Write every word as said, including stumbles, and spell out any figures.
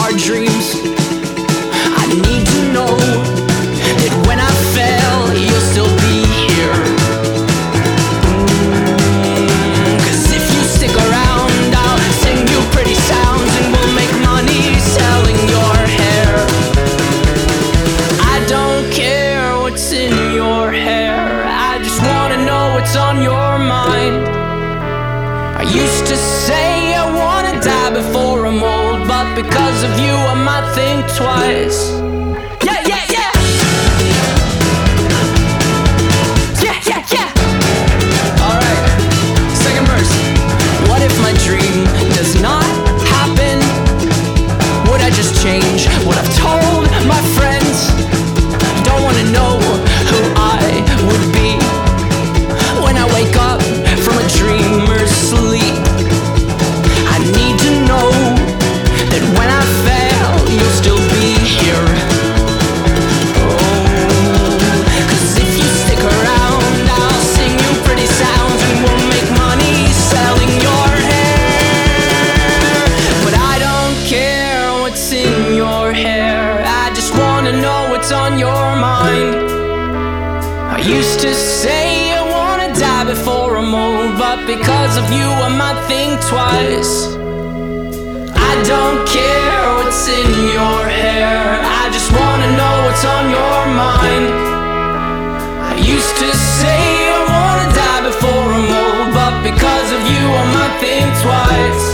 our dreams. I need to know that when I fail, you'll still be here. Mm, Cause if you stick around, I'll sing you pretty sounds, and we'll make money selling your hair. I don't care what's in your hair, I just wanna know what's on your mind. I used to say I wanna die before I'm old, but because of you I might think twice. Yeah, yeah, yeah. Yeah, yeah, yeah. Alright, second verse. What if my dream does not happen? Would I just change what I've told my friends? Don't wanna know who I would be when I wake up from a dreamer's sleep. I need to know that when I fail, you'll still be here. Oh, cause if you stick around, I'll sing you pretty sounds, and we'll make money selling your hair. But I don't care what's in your hair, I just wanna know what's on your mind. I used to say I wanna die before I'm old, but because of you I might think twice. I don't care what's in your hair, I just wanna know what's on your mind. I used to say I wanna die before I'm old, but because of you I might think twice.